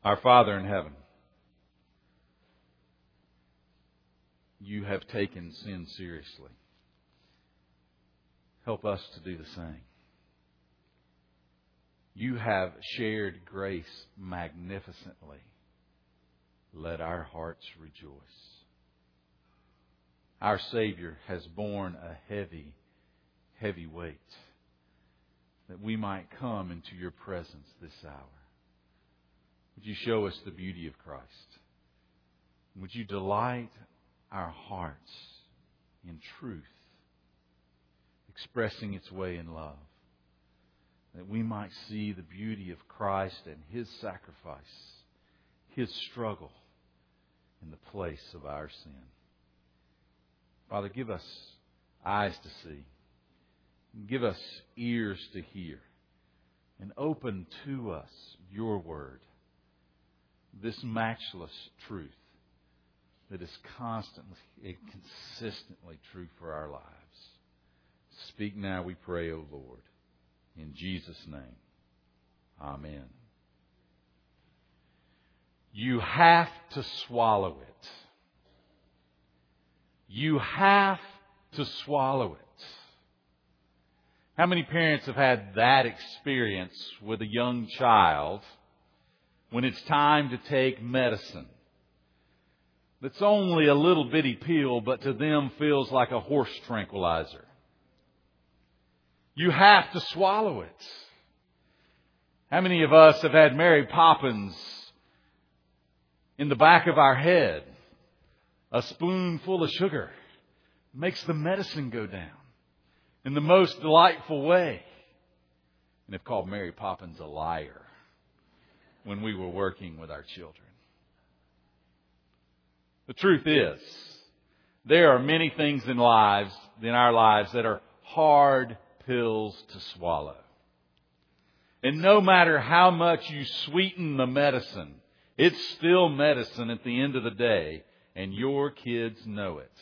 Our Father in heaven, You have taken sin seriously. Help us to do the same. You have shared grace magnificently. Let our hearts rejoice. Our Savior has borne a heavy, heavy weight that we might come into Your presence this hour. Would You show us the beauty of Christ? Would You delight our hearts in truth, expressing its way in love, that we might see the beauty of Christ and His sacrifice, His struggle in the place of our sin. Father, give us eyes to see, give us ears to hear, and open to us Your Word, this matchless truth that is constantly and consistently true for our lives. Speak now, we pray, O Lord. In Jesus' name, amen. You have to swallow it. You have to swallow it. How many parents have had that experience with a young child when it's time to take medicine? That's only a little bitty pill, but to them feels like a horse tranquilizer. You have to swallow it. How many of us have had Mary Poppins in the back of our head? A spoonful of sugar makes the medicine go down in the most delightful way. And have called Mary Poppins a liar when we were working with our children. The truth is, there are many things in our lives that are hard pills to swallow. And no matter how much you sweeten the medicine, it's still medicine at the end of the day, and your kids know it.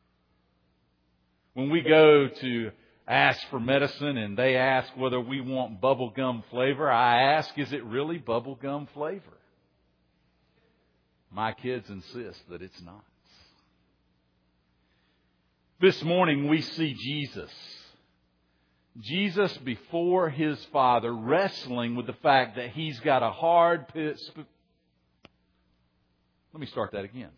When we go to ask for medicine and they ask whether we want bubblegum flavor, I ask, is it really bubblegum flavor? My kids insist that it's not. This morning we see Jesus. Jesus before His Father wrestling with the fact that He's got a hard pill. Let me start that again.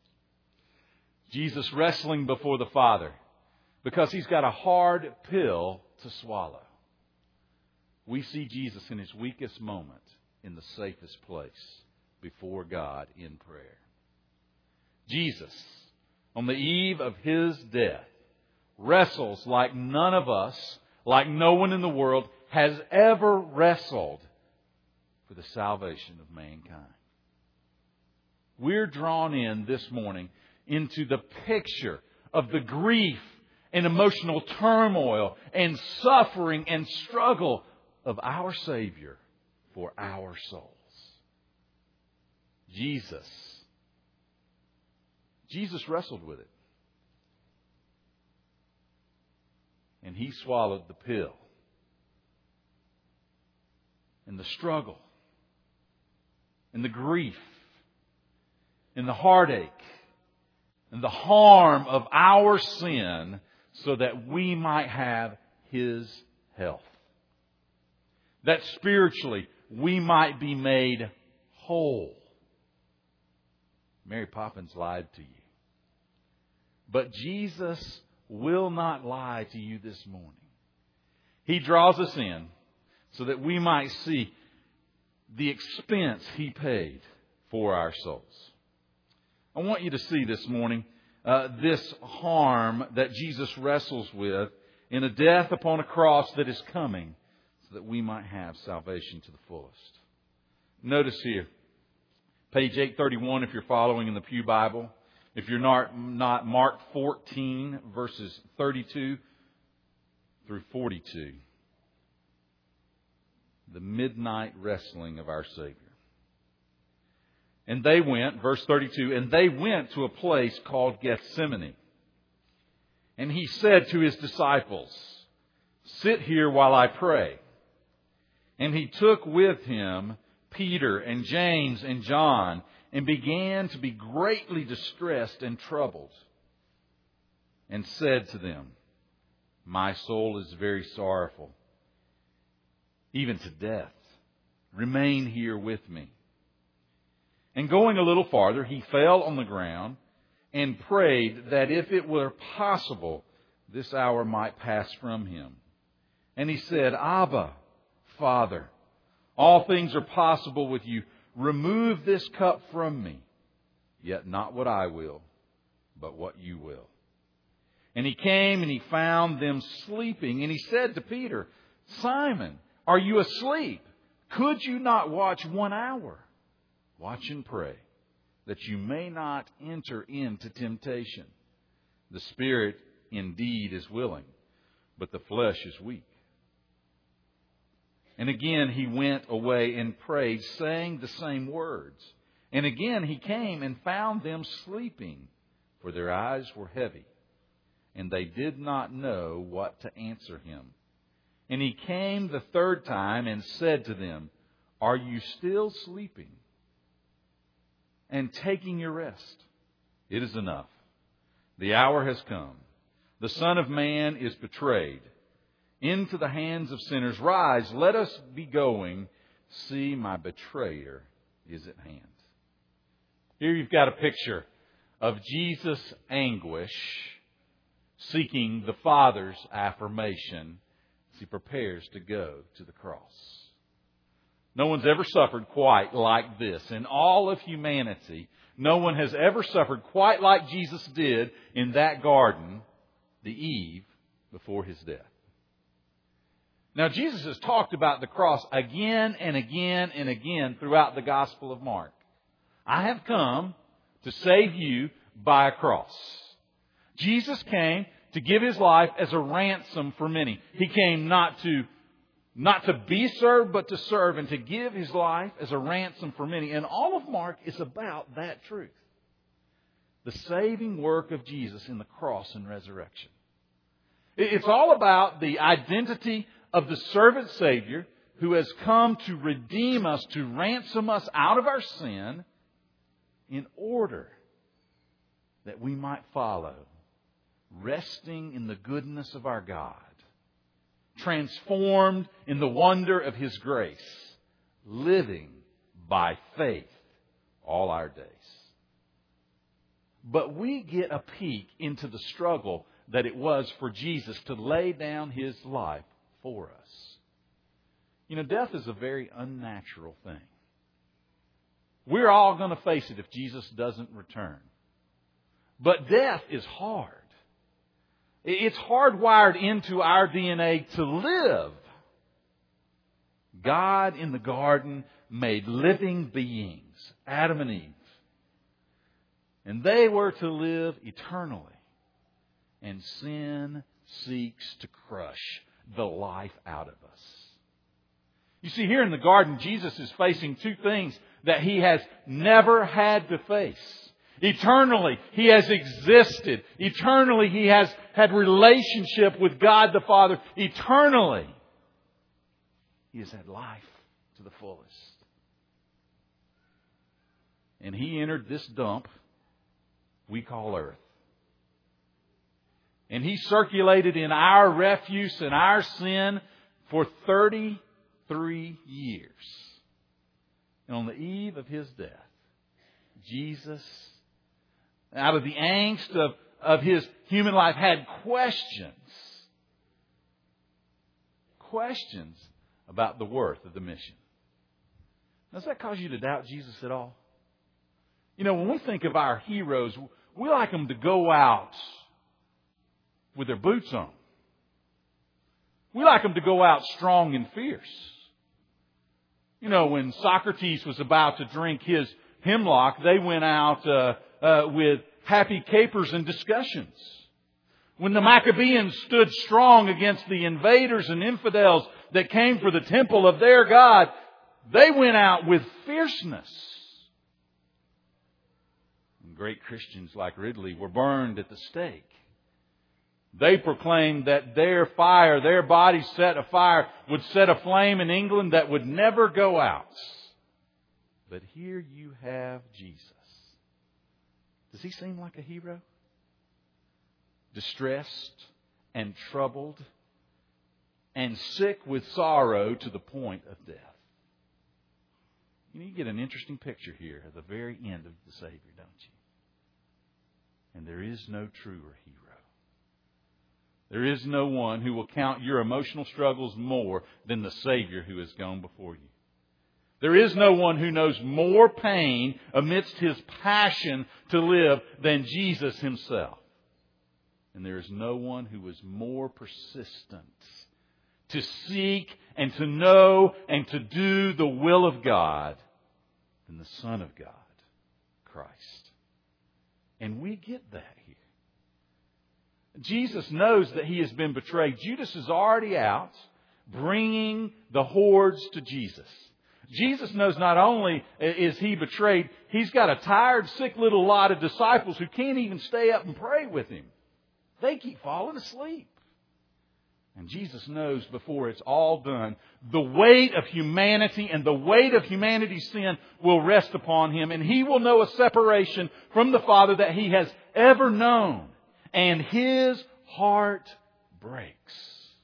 Jesus wrestling before the Father because He's got a hard pill to swallow. We see Jesus in His weakest moment in the safest place before God in prayer. Jesus, on the eve of His death, wrestles like none of us, like no one in the world has ever wrestled for the salvation of mankind. We're drawn in this morning into the picture of the grief and emotional turmoil and suffering and struggle of our Savior for our souls. Jesus wrestled with it. And He swallowed the pill. And the struggle. And the grief. And the heartache. And the harm of our sin so that we might have His health. That spiritually we might be made whole. Mary Poppins lied to you. But Jesus will not lie to you this morning. He draws us in so that we might see the expense He paid for our souls. I want you to see this morning this harm that Jesus wrestles with in a death upon a cross that is coming so that we might have salvation to the fullest. Notice here, page 831 if you're following in the Pew Bible. If you're not, Mark 14, verses 32 through 42. The midnight wrestling of our Savior. And they went, verse 32, and they went to a place called Gethsemane. And He said to His disciples, "Sit here while I pray." And He took with Him Peter and James and John, and began to be greatly distressed and troubled, and said to them, "My soul is very sorrowful, even to death. Remain here with me." And going a little farther, he fell on the ground and prayed that if it were possible, this hour might pass from him. And he said, "Abba, Father, all things are possible with you. Remove this cup from me. Yet not what I will, but what you will." And he came and he found them sleeping. And he said to Peter, "Simon, are you asleep? Could you not watch 1 hour? Watch and pray, that you may not enter into temptation. The spirit indeed is willing, but the flesh is weak." And again he went away and prayed, saying the same words. And again he came and found them sleeping, for their eyes were heavy, and they did not know what to answer him. And he came the third time and said to them, "Are you still sleeping and taking your rest? It is enough. The hour has come. The Son of Man is betrayed into the hands of sinners. Rise, let us be going. See, my betrayer is at hand." Here you've got a picture of Jesus' anguish seeking the Father's affirmation as he prepares to go to the cross. No one's ever suffered quite like this. In all of humanity, no one has ever suffered quite like Jesus did in that garden the eve before his death. Now, Jesus has talked about the cross again and again and again throughout the Gospel of Mark. I have come to save you by a cross. Jesus came to give his life as a ransom for many. He came not to be served, but to serve, and to give his life as a ransom for many. And all of Mark is about that truth. The saving work of Jesus in the cross and resurrection. It's all about the identity of the servant Savior who has come to redeem us, to ransom us out of our sin in order that we might follow, resting in the goodness of our God, transformed in the wonder of his grace, living by faith all our days. But we get a peek into the struggle that it was for Jesus to lay down his life for us. You know, death is a very unnatural thing. We're all going to face it if Jesus doesn't return. But death is hard. It's hardwired into our DNA to live. God in the garden made living beings, Adam and Eve. And they were to live eternally. And sin seeks to crush the life out of us. You see, here in the garden, Jesus is facing two things that he has never had to face. Eternally, he has existed. Eternally, he has had relationship with God the Father. Eternally, he has had life to the fullest. And he entered this dump we call earth. And he circulated in our refuse and our sin for 33 years. And on the eve of his death, Jesus, out of the angst of his human life, had questions about the worth of the mission. Does that cause you to doubt Jesus at all? You know, when we think of our heroes, we like them to go out with their boots on. We like them to go out strong and fierce. You know, when Socrates was about to drink his hemlock, they went out with happy capers and discussions. When the Maccabees stood strong against the invaders and infidels that came for the temple of their God, they went out with fierceness. And great Christians like Ridley were burned at the stake. They proclaimed that their fire, their bodies set afire, would set a flame in England that would never go out. But here you have Jesus. Does he seem like a hero? Distressed and troubled and sick with sorrow to the point of death. You get an interesting picture here at the very end of the Savior, don't you? And there is no truer hero. There is no one who will count your emotional struggles more than the Savior who has gone before you. There is no one who knows more pain amidst His passion to live than Jesus Himself. And there is no one who is more persistent to seek and to know and to do the will of God than the Son of God, Christ. And we get that here. Jesus knows that He has been betrayed. Judas is already out bringing the hordes to Jesus. Jesus knows not only is He betrayed, He's got a tired, sick little lot of disciples who can't even stay up and pray with Him. They keep falling asleep. And Jesus knows before it's all done, the weight of humanity and the weight of humanity's sin will rest upon Him. And He will know a separation from the Father that He has ever known. And His heart breaks.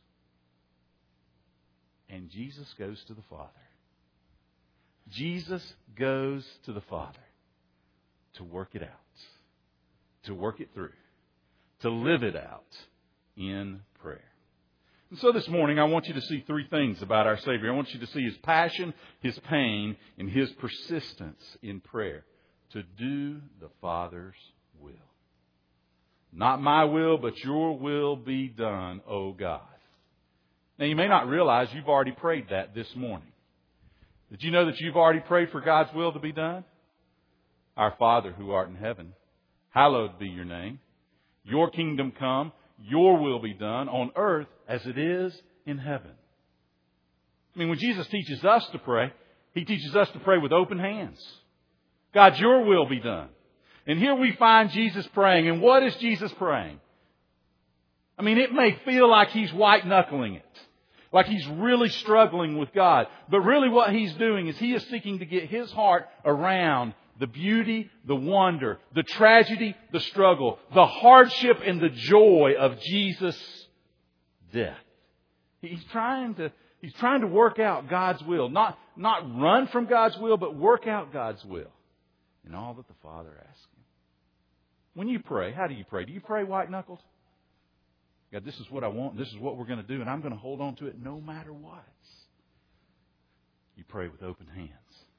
And Jesus goes to the Father. Jesus goes to the Father to work it out, to work it through, to live it out in prayer. And so this morning I want you to see three things about our Savior. I want you to see His passion, His pain, and His persistence in prayer to do the Father's will. Not my will, but your will be done, O God. Now you may not realize you've already prayed that this morning. Did you know that you've already prayed for God's will to be done? Our Father who art in heaven, hallowed be your name. Your kingdom come, your will be done on earth as it is in heaven. I mean, when Jesus teaches us to pray, He teaches us to pray with open hands. God, your will be done. And here we find Jesus praying. And what is Jesus praying? I mean, it may feel like He's white-knuckling it. Like He's really struggling with God. But really what He's doing is He is seeking to get His heart around the beauty, the wonder, the tragedy, the struggle, the hardship and the joy of Jesus' death. He's trying to work out God's will. Not run from God's will, but work out God's will in all that the Father asks Him. When you pray, how do you pray? Do you pray white-knuckled? God, this is what I want. This is what we're going to do. And I'm going to hold on to it no matter what. You pray with open hands.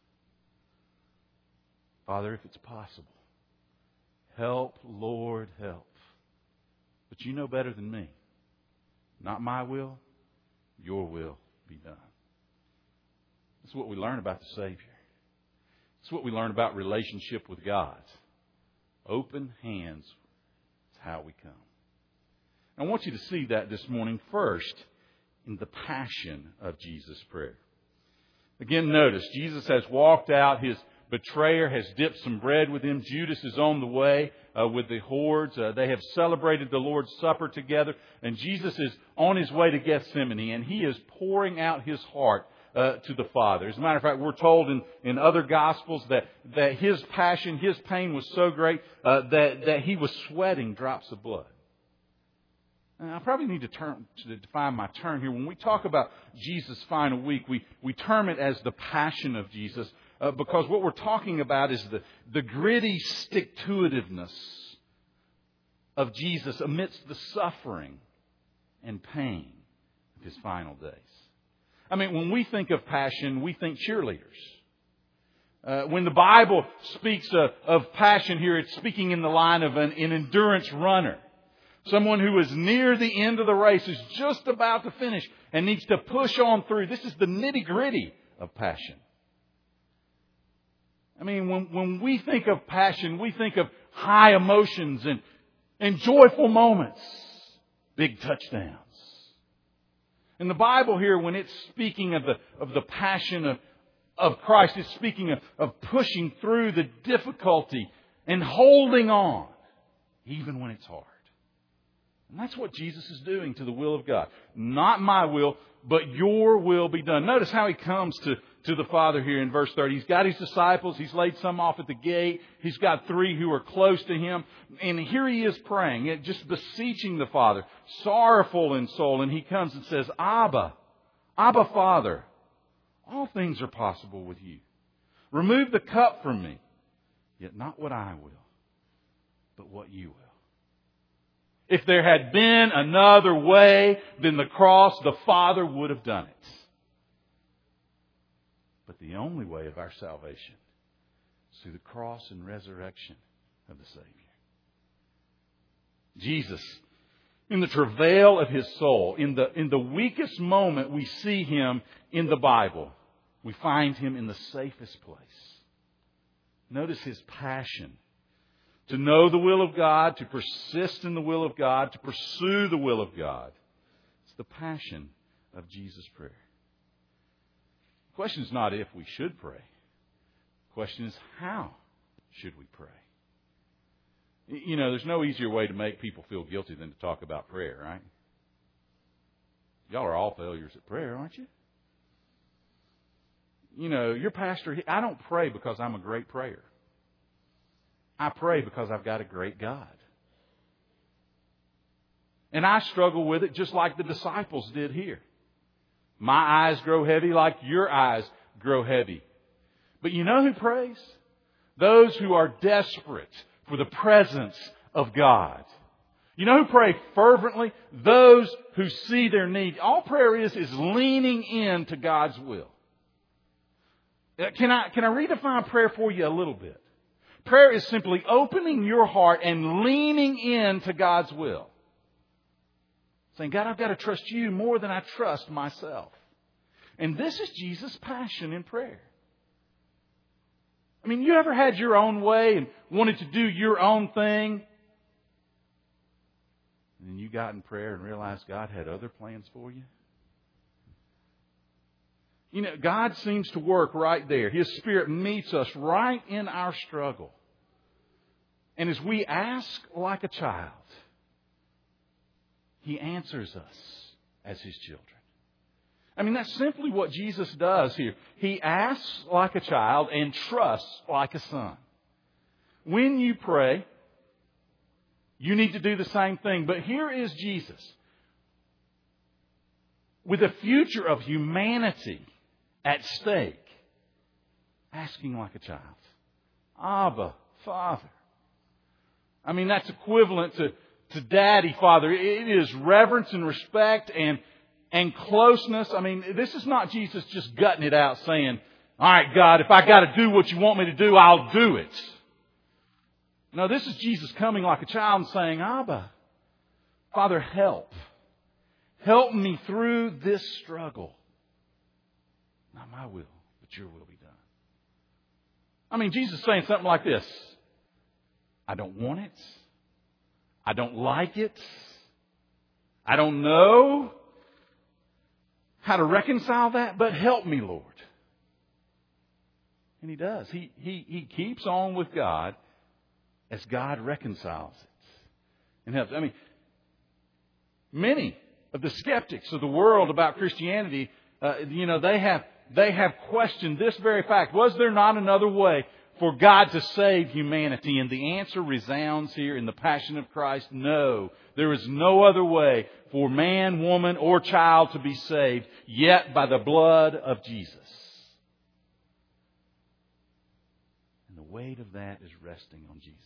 Father, if it's possible, help, Lord, help. But you know better than me. Not my will, your will be done. That's what we learn about the Savior. It's what we learn about relationship with God. Open hands is how we come. I want you to see that this morning first in the passion of Jesus' prayer. Again, notice, Jesus has walked out. His betrayer has dipped some bread with Him. Judas is on the way with the hordes. They have celebrated the Lord's Supper together. And Jesus is on His way to Gethsemane. And He is pouring out His heart to the Father. As a matter of fact, we're told in other Gospels that His passion, His pain was so great that He was sweating drops of blood. And I probably need to define my term here. When we talk about Jesus' final week, we term it as the passion of Jesus because what we're talking about is the gritty stick-to-itiveness of Jesus amidst the suffering and pain of His final days. I mean, when we think of passion, we think cheerleaders. When the Bible speaks of passion here, it's speaking in the line of an endurance runner. Someone who is near the end of the race, is just about to finish and needs to push on through. This is the nitty-gritty of passion. I mean, when we think of passion, we think of high emotions and joyful moments, big touchdowns. And the Bible here, when it's speaking of the passion of Christ, it's speaking of pushing through the difficulty and holding on, even when it's hard. And that's what Jesus is doing to the will of God. Not my will, but your will be done. Notice how he comes to the Father here in verse 30. He's got his disciples. He's laid some off at the gate. He's got 3 who are close to him. And here he is praying, just beseeching the Father, sorrowful in soul. And he comes and says, Abba, Father, all things are possible with you. Remove the cup from me, yet not what I will, but what you will. If there had been another way than the cross, the Father would have done it. But the only way of our salvation is through the cross and resurrection of the Savior. Jesus, in the travail of His soul, in the weakest moment we see Him in the Bible, we find Him in the safest place. Notice His passion to know the will of God, to persist in the will of God, to pursue the will of God. It's the passion of Jesus' prayer. The question is not if we should pray. The question is how should we pray? You know, there's no easier way to make people feel guilty than to talk about prayer, right? Y'all are all failures at prayer, aren't you? You know, your pastor, I don't pray because I'm a great prayer. I pray because I've got a great God. And I struggle with it just like the disciples did here. My eyes grow heavy like your eyes grow heavy. But you know who prays? Those who are desperate for the presence of God. You know who pray fervently? Those who see their need. All prayer is leaning into God's will. Can I redefine prayer for you a little bit? Prayer is simply opening your heart and leaning into God's will. Saying, God, I've got to trust you more than I trust myself. And this is Jesus' passion in prayer. I mean, you ever had your own way and wanted to do your own thing? And then you got in prayer and realized God had other plans for you? You know, God seems to work right there. His Spirit meets us right in our struggle. And as we ask like a child, He answers us as His children. I mean, that's simply what Jesus does here. He asks like a child and trusts like a son. When you pray, you need to do the same thing. But here is Jesus, with the future of humanity at stake, asking like a child. Abba, Father. I mean, that's equivalent to Daddy, Father. It is reverence and respect and closeness. I mean, this is not Jesus just gutting it out saying, all right, God, if I got to do what you want me to do, I'll do it. No, this is Jesus coming like a child and saying, Abba, Father, help. Help me through this struggle. Not my will, but your will be done. I mean, Jesus is saying something like this. I don't want it. I don't like it. I don't know how to reconcile that, but help me, Lord. And He does. He keeps on with God as God reconciles it and helps. I mean, many of the skeptics of the world about Christianity, they have questioned this very fact. Was there not another way for God to save humanity? And the answer resounds here in the Passion of Christ. No, there is no other way for man, woman, or child to be saved, yet by the blood of Jesus. And the weight of that is resting on Jesus.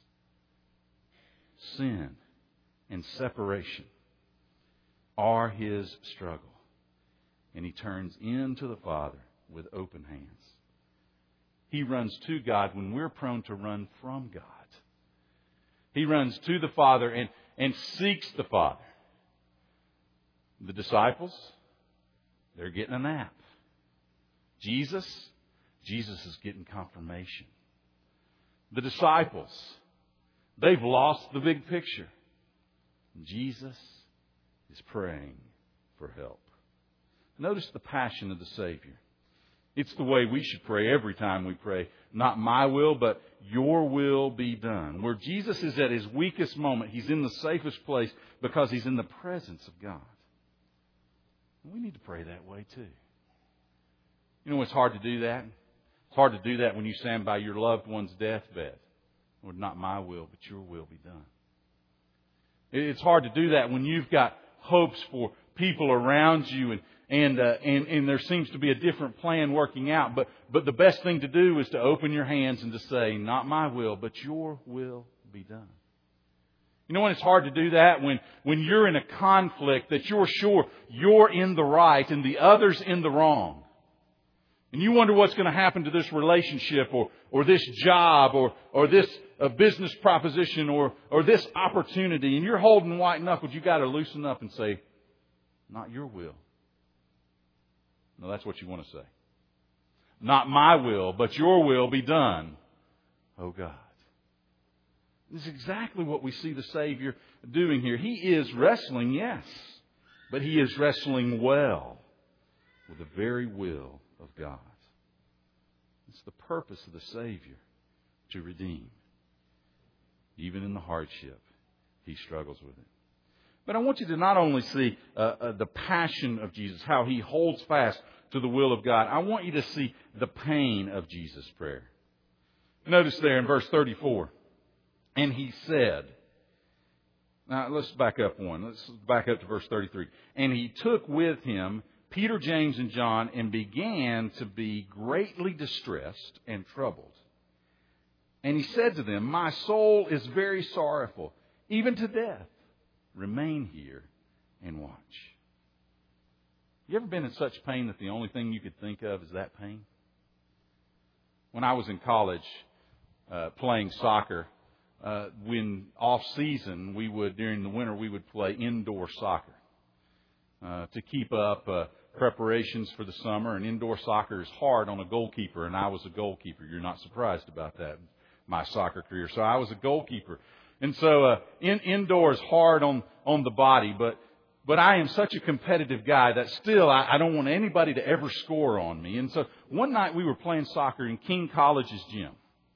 Sin and separation are His struggle. And He turns into the Father with open hands. He runs to God when we're prone to run from God. He runs to the Father and seeks the Father. The disciples, they're getting a nap. Jesus is getting confirmation. The disciples, they've lost the big picture. Jesus is praying for help. Notice the passion of the Savior. It's the way we should pray every time we pray. Not my will, but your will be done. Where Jesus is at his weakest moment, he's in the safest place because he's in the presence of God. We need to pray that way too. You know, it's hard to do that. It's hard to do that when you stand by your loved one's deathbed. Lord, not my will, but your will be done. It's hard to do that when you've got hopes for people around you and there seems to be a different plan working out. But the best thing to do is to open your hands and to say, not my will, but your will be done. You know when it's hard to do that? When you're in a conflict that you're sure you're in the right and the other's in the wrong. And you wonder what's going to happen to this relationship or this job or this business proposition or this opportunity. And you're holding white knuckles. You've got to loosen up and say, not your will. No, that's what you want to say. Not my will, but your will be done, oh God. This is exactly what we see the Savior doing here. He is wrestling, yes, but he is wrestling well with the very will of God. It's the purpose of the Savior to redeem. Even in the hardship, he struggles with it. But I want you to not only see the passion of Jesus, how he holds fast to the will of God. I want you to see the pain of Jesus' prayer. Notice there in verse 34, and he said, now let's back up one. Let's back up to verse 33. And he took with him Peter, James, and John and began to be greatly distressed and troubled. And he said to them, my soul is very sorrowful, even to death. Remain here and watch. You ever been in such pain that the only thing you could think of is that pain? When I was in college playing soccer, when off season, during the winter, we would play indoor soccer to keep up preparations for the summer. And indoor soccer is hard on a goalkeeper, and I was a goalkeeper. You're not surprised about that, my soccer career. So I was a goalkeeper. And so indoors hard on the body, but I am such a competitive guy that still I don't want anybody to ever score on me. And so one night we were playing soccer in King College's gym.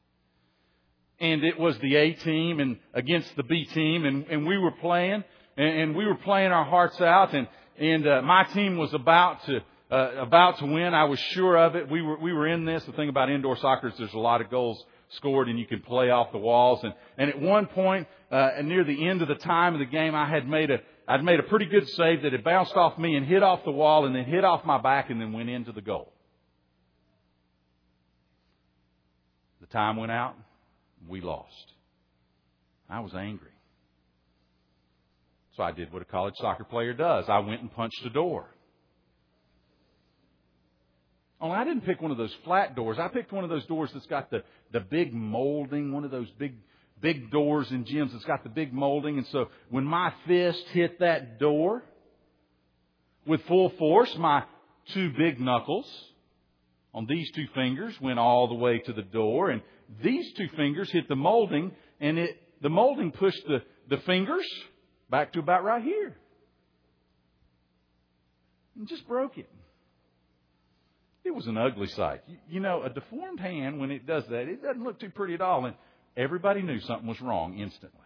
And it was the A team and against the B team, and we were playing, and we were playing our hearts out, and my team was about to win. I was sure of it. We were in this. The thing about indoor soccer is there's a lot of goals scored and you can play off the walls. And at one point, near the end of the time of the game, I'd made a pretty good save that had bounced off me and hit off the wall and then hit off my back and then went into the goal. The time went out. We lost. I was angry. So I did what a college soccer player does. I went and punched a door. Only I didn't pick one of those flat doors. I picked one of those doors that's got the big molding, one of those big doors in gyms that's got the big molding. And so when my fist hit that door with full force, my two big knuckles on these two fingers went all the way to the door. And these two fingers hit the molding, and the molding pushed the fingers back to about right here. And just broke it. It was an ugly sight. You know, a deformed hand, when it does that, it doesn't look too pretty at all. And everybody knew something was wrong instantly.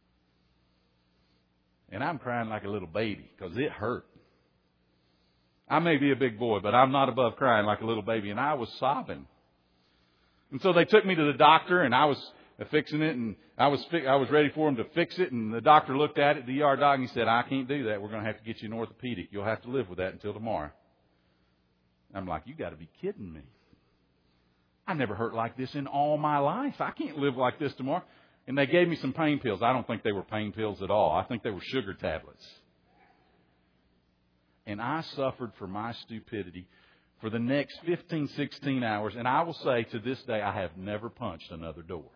And I'm crying like a little baby because it hurt. I may be a big boy, but I'm not above crying like a little baby. And I was sobbing. And so they took me to the doctor, and I was fixing it, and I was ready for him to fix it. And the doctor looked at it, the ER doc, and he said, I can't do that. We're going to have to get you an orthopedic. You'll have to live with that until tomorrow. I'm like, you got to be kidding me. I never hurt like this in all my life. I can't live like this tomorrow. And they gave me some pain pills. I don't think they were pain pills at all. I think they were sugar tablets. And I suffered for my stupidity for the next 15, 16 hours. And I will say to this day, I have never punched another door.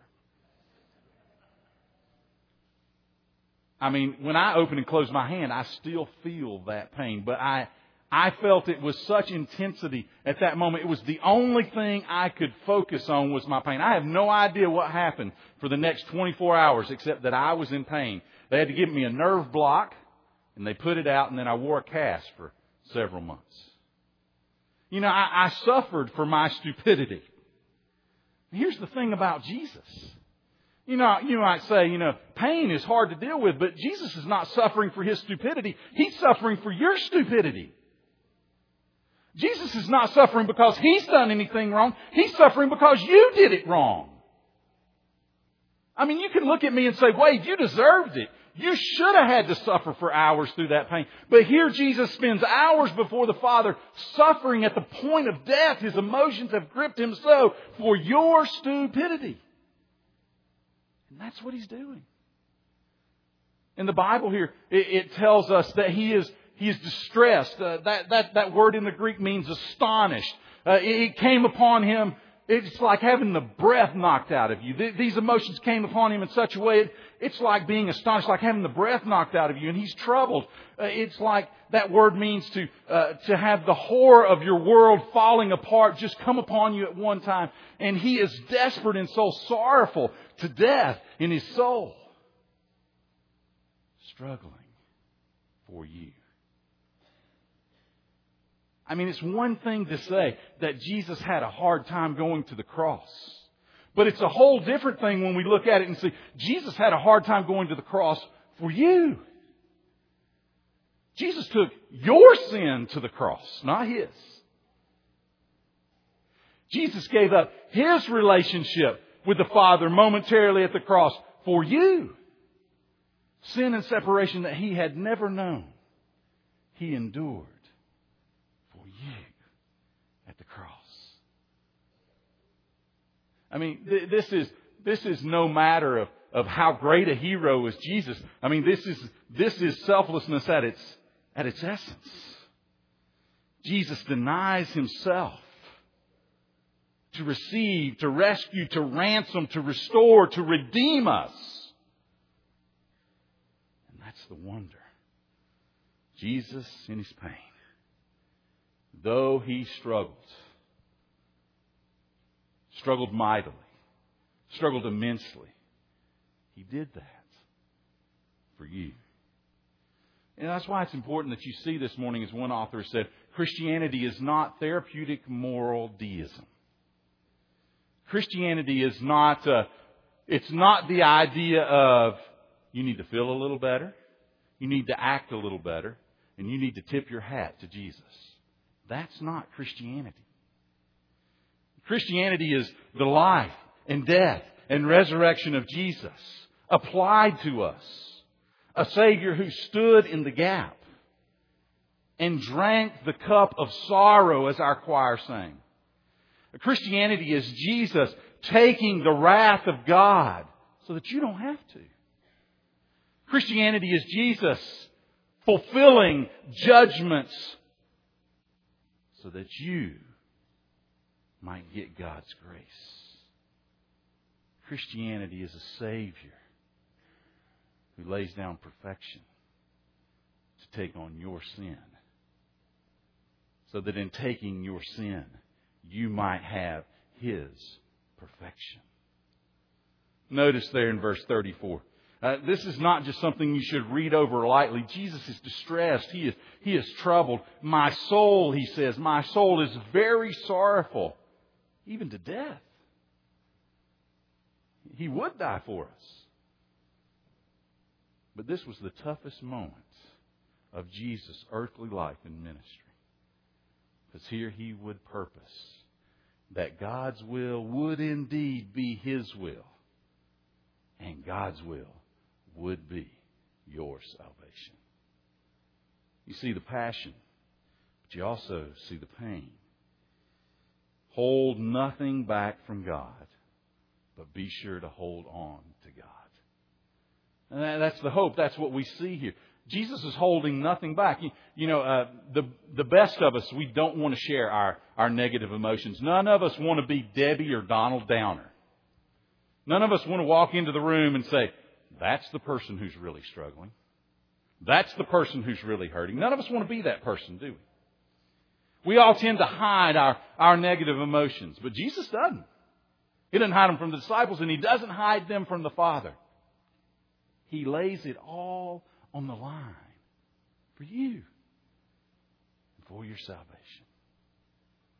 I mean, when I open and close my hand, I still feel that pain. But I felt it was such intensity at that moment. It was the only thing I could focus on was my pain. I have no idea what happened for the next 24 hours except that I was in pain. They had to give me a nerve block, and they put it out, and then I wore a cast for several months. I suffered for my stupidity. Here's the thing about Jesus. You might say, pain is hard to deal with, but Jesus is not suffering for His stupidity. He's suffering for your stupidity. Jesus is not suffering because He's done anything wrong. He's suffering because you did it wrong. I mean, you can look at me and say, Wade, you deserved it. You should have had to suffer for hours through that pain. But here Jesus spends hours before the Father suffering at the point of death. His emotions have gripped Him so for your stupidity. And that's what He's doing. In the Bible here, it tells us that He is distressed. That word in the Greek means astonished. It came upon Him. It's like having the breath knocked out of you. These emotions came upon Him in such a way, it's like being astonished, like having the breath knocked out of you. And He's troubled. It's like that word means to have the horror of your world falling apart just come upon you at one time. And He is desperate and so sorrowful to death in His soul. Struggling for you. I mean, it's one thing to say that Jesus had a hard time going to the cross. But it's a whole different thing when we look at it and see, Jesus had a hard time going to the cross for you. Jesus took your sin to the cross, not His. Jesus gave up His relationship with the Father momentarily at the cross for you. Sin and separation that He had never known, He endured for you at the cross. I mean, this is no matter of how great a hero is Jesus. I mean, this is selflessness at its essence. Jesus denies Himself to receive, to rescue, to ransom, to restore, to redeem us. And that's the wonder. Jesus in His pain, though He struggled mightily, struggled immensely, He did that for you. And that's why it's important that you see this morning, as one author said, Christianity is not therapeutic moral deism. Christianity is not, it's not the idea of you need to feel a little better, you need to act a little better, and you need to tip your hat to Jesus. That's not Christianity. Christianity is the life and death and resurrection of Jesus applied to us. A Savior who stood in the gap and drank the cup of sorrow, as our choir sang. Christianity is Jesus taking the wrath of God so that you don't have to. Christianity is Jesus fulfilling judgments so that you might get God's grace. Christianity is a Savior who lays down perfection to take on your sin, so that in taking your sin, you might have His perfection. Notice there in verse 34. This is not just something you should read over lightly. Jesus is distressed. He is troubled. My soul, He says, my soul is very sorrowful, even to death. He would die for us. But this was the toughest moment of Jesus' earthly life and ministry. Because here He would purpose that God's will would indeed be His will. And God's will would be your salvation. You see the passion, but you also see the pain. Hold nothing back from God, but be sure to hold on to God. And that's the hope. That's what we see here. Jesus is holding nothing back. The best of us, we don't want to share our negative emotions. None of us want to be Debbie or Donald Downer. None of us want to walk into the room and say, that's the person who's really struggling. That's the person who's really hurting. None of us want to be that person, do we? We all tend to hide our negative emotions. But Jesus doesn't. He doesn't hide them from the disciples, and He doesn't hide them from the Father. He lays it all on the line for you and for your salvation.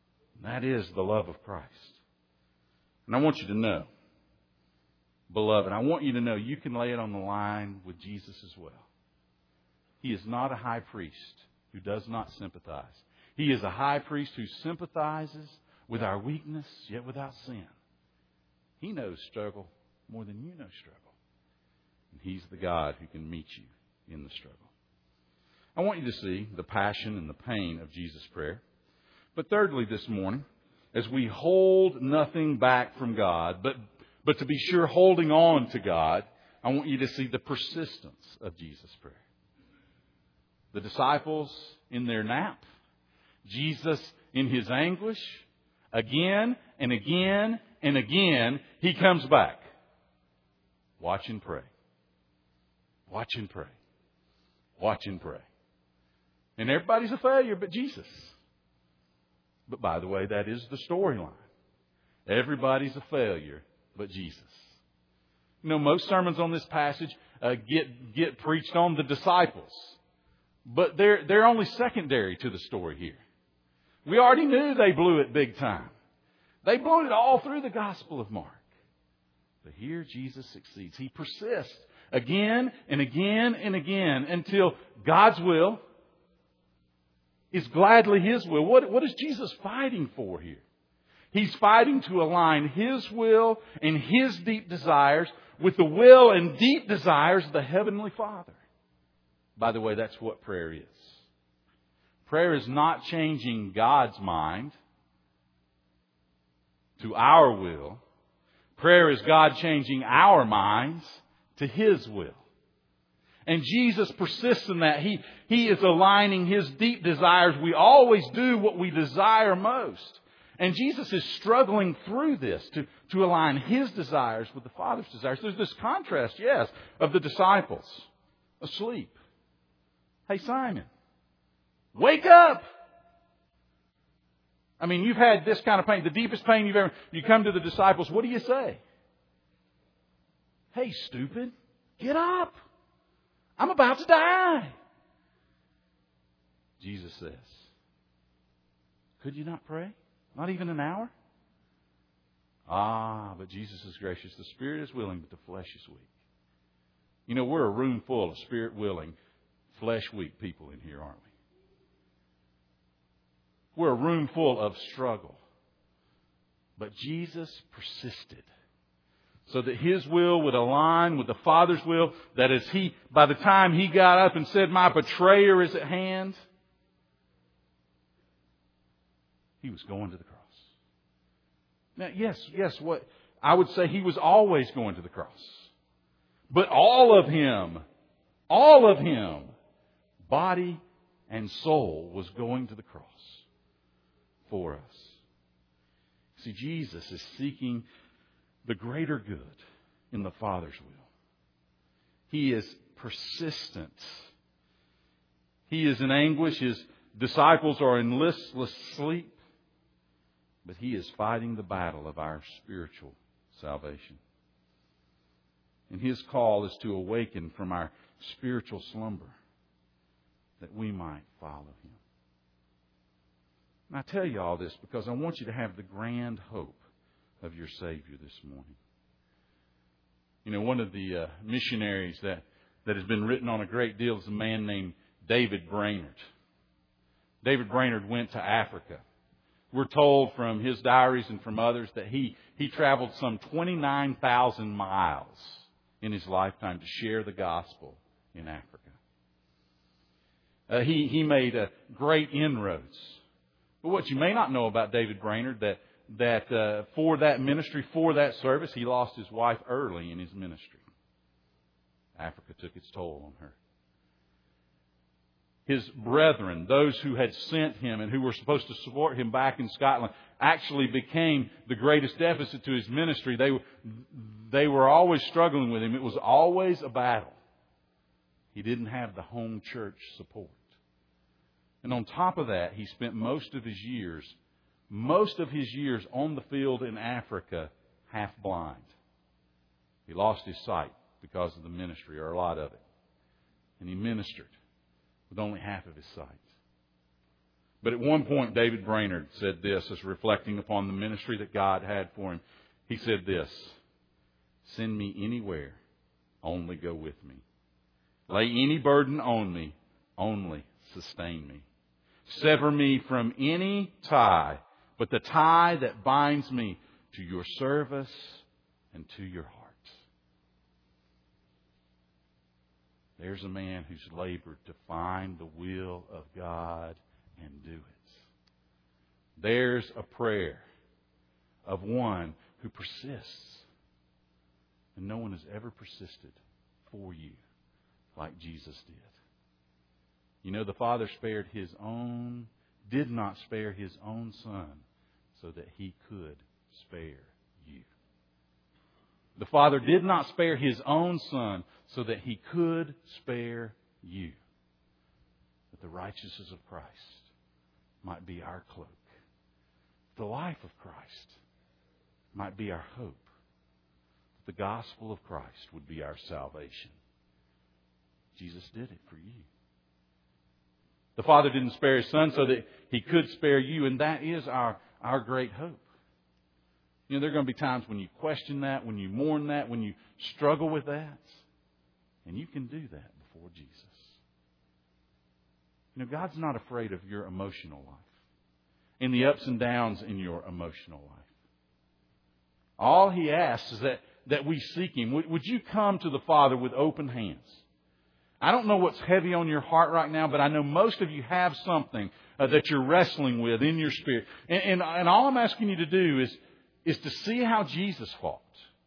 And that is the love of Christ. And I want you to know, beloved, I want you to know you can lay it on the line with Jesus as well. He is not a high priest who does not sympathize. He is a high priest who sympathizes with our weakness, yet without sin. He knows struggle more than you know struggle. And He's the God who can meet you in the struggle. I want you to see the passion and the pain of Jesus' prayer. But thirdly, this morning, as we hold nothing back from God, but to be sure holding on to God, I want you to see the persistence of Jesus' prayer. The disciples in their nap, Jesus in His anguish, again and again and again, He comes back. Watch and pray. Watch and pray. Watch and pray. And everybody's a failure but Jesus. But by the way, that is the storyline. Everybody's a failure but Jesus. You know, most sermons on this passage get preached on the disciples. But they're only secondary to the story here. We already knew they blew it big time. They blew it all through the Gospel of Mark. But here Jesus succeeds. He persists again and again and again until God's will is gladly His will. What is Jesus fighting for here? He's fighting to align His will and His deep desires with the will and deep desires of the Heavenly Father. By the way, that's what prayer is. Prayer is not changing God's mind to our will. Prayer is God changing our minds to His will. And Jesus persists in that. He is aligning His deep desires. We always do what we desire most. And Jesus is struggling through this to align His desires with the Father's desires. There's this contrast, yes, of the disciples asleep. Hey, Simon, wake up! I mean, you've had this kind of pain, the deepest pain you've ever... You come to the disciples, what do you say? Hey, stupid, get up! I'm about to die! Jesus says, could you not pray? Not even an hour? But Jesus is gracious. The spirit is willing, but the flesh is weak. You know, we're a room full of spirit-willing, flesh-weak people in here, aren't we? We're a room full of struggle. But Jesus persisted so that His will would align with the Father's will, that by the time He got up and said, my betrayer is at hand, He was going to the cross. Now, yes, what I would say He was always going to the cross. But all of Him, body and soul, was going to the cross for us. See, Jesus is seeking the greater good in the Father's will. He is persistent. He is in anguish. His disciples are in listless sleep. But He is fighting the battle of our spiritual salvation. And His call is to awaken from our spiritual slumber that we might follow Him. And I tell you all this because I want you to have the grand hope of your Savior this morning. You know, one of the missionaries that has been written on a great deal is a man named David Brainerd. David Brainerd went to Africa. We're told from his diaries and from others that he traveled some 29,000 miles in his lifetime to share the gospel in Africa. He made great inroads. But what you may not know about David Brainerd, that for that ministry, for that service, he lost his wife early in his ministry. Africa took its toll on her. His brethren, those who had sent him and who were supposed to support him back in Scotland, actually became the greatest deficit to his ministry. They were always struggling with him. It was always a battle. He didn't have the home church support. And on top of that, he spent most of his years on the field in Africa half blind. He lost his sight because of the ministry, or a lot of it. And he ministered with only half of his sight. But at one point, David Brainerd said this as reflecting upon the ministry that God had for him. He said this, "Send me anywhere, only go with me. Lay any burden on me, only sustain me. Sever me from any tie, but the tie that binds me to your service and to your heart." There's a man who's labored to find the will of God and do it. There's a prayer of one who persists. And no one has ever persisted for you like Jesus did. You know, the Father did not spare His own Son so that He could spare you. The Father did not spare His own Son so that He could spare you. That the righteousness of Christ might be our cloak. The life of Christ might be our hope. The gospel of Christ would be our salvation. Jesus did it for you. The Father didn't spare His Son so that He could spare you, and that is our great hope. You know, there are going to be times when you question that, when you mourn that, when you struggle with that. And you can do that before Jesus. You know, God's not afraid of your emotional life and the ups and downs in your emotional life. All He asks is that we seek Him. Would you come to the Father with open hands? I don't know what's heavy on your heart right now, but I know most of you have something that you're wrestling with in your spirit. And all I'm asking you to do is to see how Jesus fought.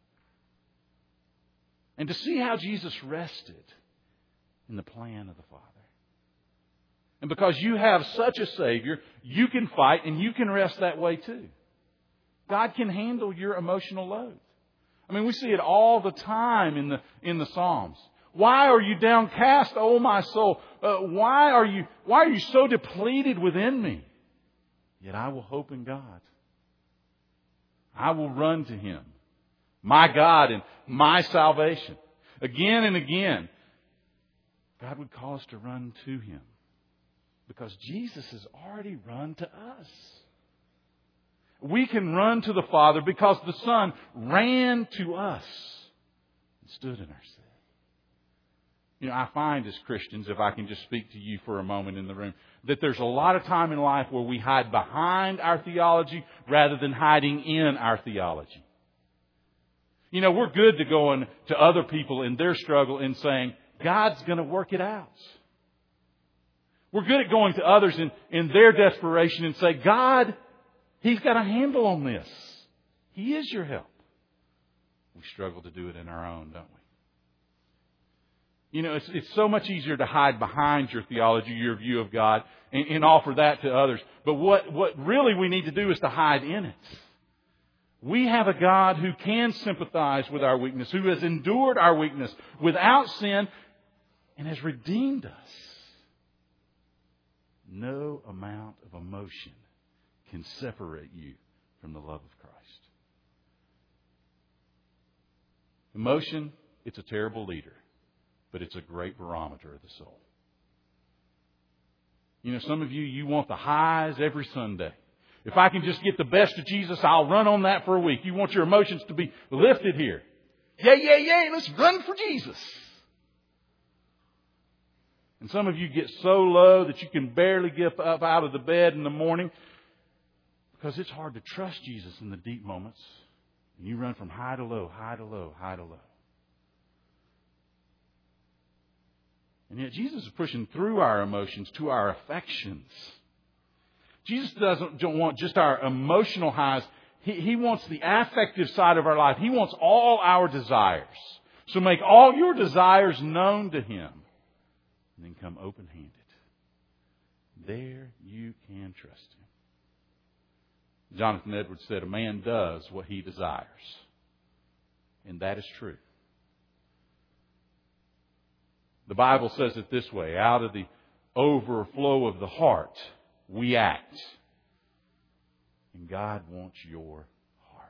And to see how Jesus rested in the plan of the Father. And because you have such a Savior, you can fight and you can rest that way too. God can handle your emotional load. I mean, we see it all the time in the Psalms. Why are you downcast, O my soul? Why are you so depleted within me? Yet I will hope in God. I will run to Him, my God and my salvation. Again and again, God would call us to run to Him because Jesus has already run to us. We can run to the Father because the Son ran to us and stood in our stead. You know, I find as Christians, if I can just speak to you for a moment in the room, that there's a lot of time in life where we hide behind our theology rather than hiding in our theology. You know, we're good to go to other people in their struggle and saying, God's going to work it out. We're good at going to others in their desperation and say, God, He's got a handle on this. He is your help. We struggle to do it in our own, don't we? You know, it's so much easier to hide behind your theology, your view of God, and offer that to others. But what really we need to do is to hide in it. We have a God who can sympathize with our weakness, who has endured our weakness without sin, and has redeemed us. No amount of emotion can separate you from the love of Christ. Emotion, it's a terrible leader, but it's a great barometer of the soul. You know, some of you want the highs every Sunday. If I can just get the best of Jesus, I'll run on that for a week. You want your emotions to be lifted here. Yay, let's run for Jesus. And some of you get so low that you can barely get up out of the bed in the morning because it's hard to trust Jesus in the deep moments. And you run from high to low, high to low, high to low. And yet Jesus is pushing through our emotions to our affections. Jesus don't want just our emotional highs. He wants the affective side of our life. He wants all our desires. So make all your desires known to Him. And then come open-handed. There you can trust Him. Jonathan Edwards said, a man does what he desires. And that is true. The Bible says it this way, out of the overflow of the heart, we act. And God wants your heart.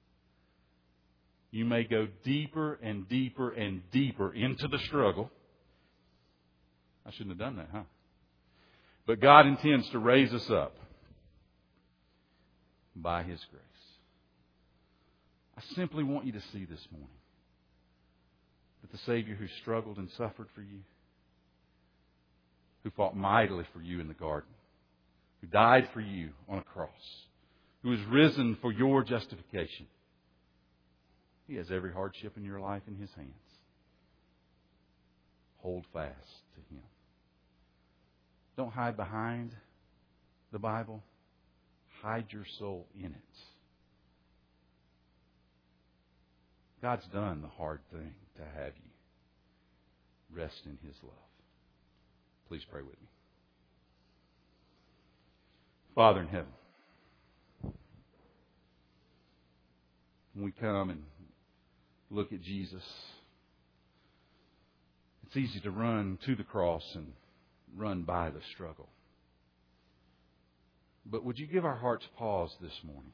You may go deeper and deeper and deeper into the struggle. I shouldn't have done that, huh? But God intends to raise us up by His grace. I simply want you to see this morning that the Savior who struggled and suffered for you, who fought mightily for you in the garden, who died for you on a cross, who was risen for your justification, He has every hardship in your life in His hands. Hold fast to Him. Don't hide behind the Bible. Hide your soul in it. God's done the hard thing to have you rest in His love. Please pray with me. Father in heaven, when we come and look at Jesus, it's easy to run to the cross and run by the struggle. But would you give our hearts pause this morning?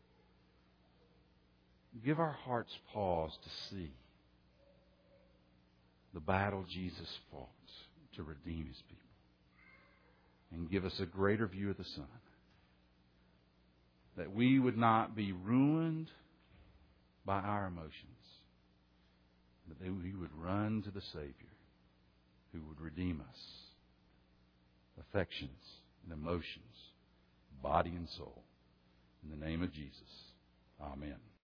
Give our hearts pause to see the battle Jesus fought to redeem His people. And give us a greater view of the Son. That we would not be ruined by our emotions. But that we would run to the Savior who would redeem us. Affections and emotions, body and soul. In the name of Jesus. Amen.